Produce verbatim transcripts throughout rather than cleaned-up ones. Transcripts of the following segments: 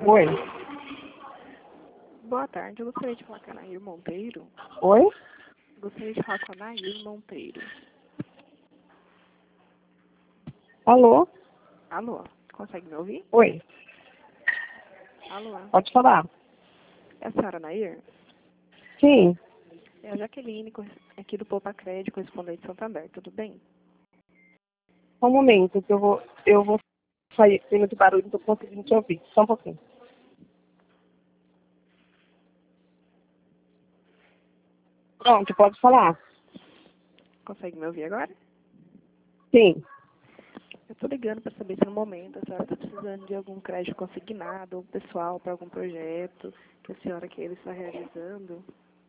Oi. Boa tarde, eu gostaria de falar com a Nair Monteiro. Oi? Gostaria de falar com a Nair Monteiro. Alô? Alô, consegue me ouvir? Oi. Alô, Pode falar. é a senhora Nair? Sim. É a Jaqueline, corre- aqui do Poupa Crédito, correspondente de Santander, tudo bem? Só um momento que eu vou, eu vou sair. Tem muito barulho, não tô conseguindo te ouvir. Só um pouquinho. Pronto, pode falar. Consegue me ouvir agora? Sim. Eu tô ligando para saber se no momento a senhora está precisando de algum crédito consignado ou pessoal para algum projeto que a senhora queira estar realizando.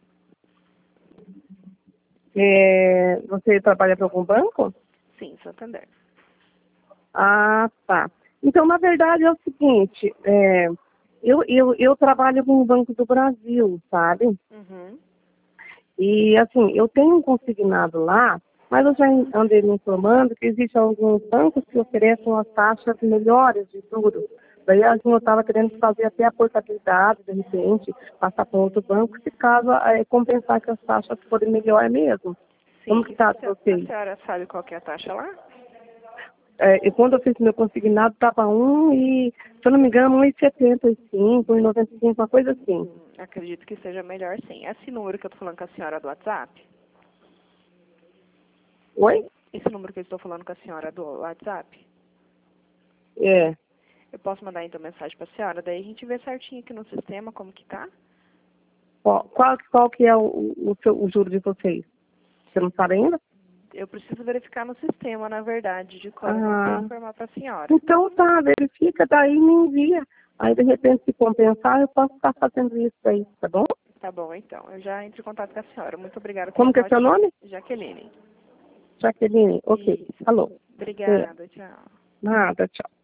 É, você trabalha para algum banco? Sim, Santander. Ah, tá. Então, na verdade, é o seguinte. É, eu, eu, eu trabalho com o Banco do Brasil, sabe? Uhum. E, assim, eu tenho um consignado lá, mas eu já andei me informando que existem alguns bancos que oferecem umas taxas melhores de juros. Daí, assim, eu estava querendo fazer até a portabilidade, de repente, passar para outro banco, se caso é, compensar que as taxas forem melhor mesmo. Como que Sim, está a de senhora a vocês? senhora sabe qual que é a taxa lá? É, e quando eu fiz meu consignado, estava um e, se eu não me engano, um e setenta e cinco, um e noventa e cinco, uma coisa assim. Hum, acredito que seja melhor sim. Esse número que eu tô falando com a senhora é do WhatsApp? Oi? Esse número que eu estou falando com a senhora é do WhatsApp? É. Eu posso mandar então mensagem para a senhora, daí a gente vê certinho aqui no sistema como que tá. Qual, qual, qual que é o, o, seu, o juro de vocês? Você não sabe ainda? Eu preciso verificar no sistema, na verdade, de qual eu não sei Ah, informar para a senhora. então tá, verifica, daí me envia. Aí, de repente, se compensar, eu posso estar fazendo isso aí, tá bom? Tá bom, então. Eu já entro em contato com a senhora. Muito obrigada. Tenha Como que um é seu ótimo... nome? Jaqueline. Jaqueline. Ok. Isso. Alô. É. Obrigada, tchau. Nada, tchau.